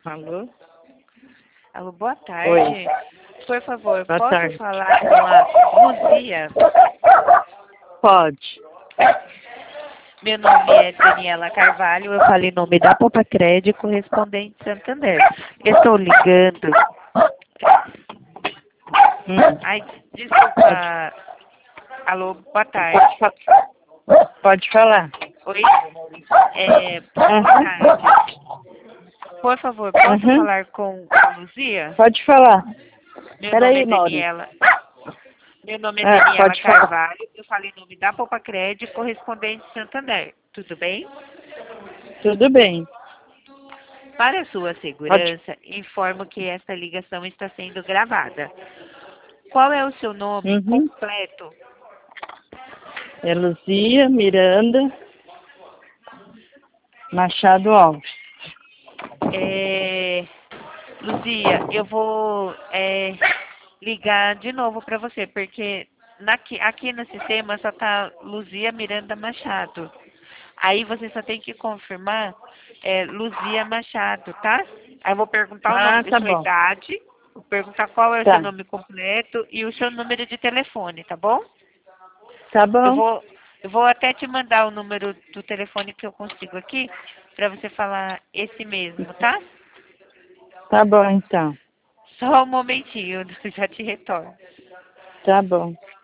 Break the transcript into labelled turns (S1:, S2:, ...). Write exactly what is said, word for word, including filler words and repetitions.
S1: Alô?
S2: Alô, boa tarde.
S1: Oi.
S2: Por favor,
S1: Boa
S2: posso
S1: tarde.
S2: falar com a Luzia?
S1: Pode.
S2: Meu nome é Daniela Carvalho, eu falei em nome da Poupa Crédito, correspondente Santander. Estou ligando.
S1: Hum.
S2: Ai, desculpa. Alô, boa tarde.
S1: Pode, fa- Pode falar.
S2: Oi? É, boa
S1: Uhum.
S2: tarde. Por favor, posso
S1: Uhum.
S2: falar com a Luzia?
S1: Pode falar.
S2: Meu nome
S1: Peraí,
S2: é
S1: Mauri.
S2: Daniela. Meu nome é
S1: Ah,
S2: Daniela
S1: pode falar.
S2: Carvalho, eu falei em nome da Poupa Crédito, correspondente Santander. Tudo bem?
S1: Tudo bem.
S2: Para a sua
S1: Pode.
S2: segurança, informo que esta ligação está sendo gravada. Qual é o seu nome
S1: Uhum.
S2: completo?
S1: É Luzia Miranda Machado Alves.
S2: É... Luzia, eu vou é, ligar de novo para você, porque naqui, aqui no sistema só está Luzia Miranda Machado. Aí você só tem que confirmar é, Luzia Machado, tá? Aí eu vou perguntar o nome
S1: Ah,
S2: da
S1: tá
S2: sua
S1: bom.
S2: idade, vou perguntar qual é o seu
S1: Tá.
S2: nome completo e o seu número de telefone, tá bom?
S1: Tá
S2: Eu
S1: bom.
S2: vou, eu vou até te mandar o número do telefone que eu consigo aqui para você falar esse mesmo, tá?
S1: Tá bom, então.
S2: Só um momentinho, eu já te retorno.
S1: Tá bom.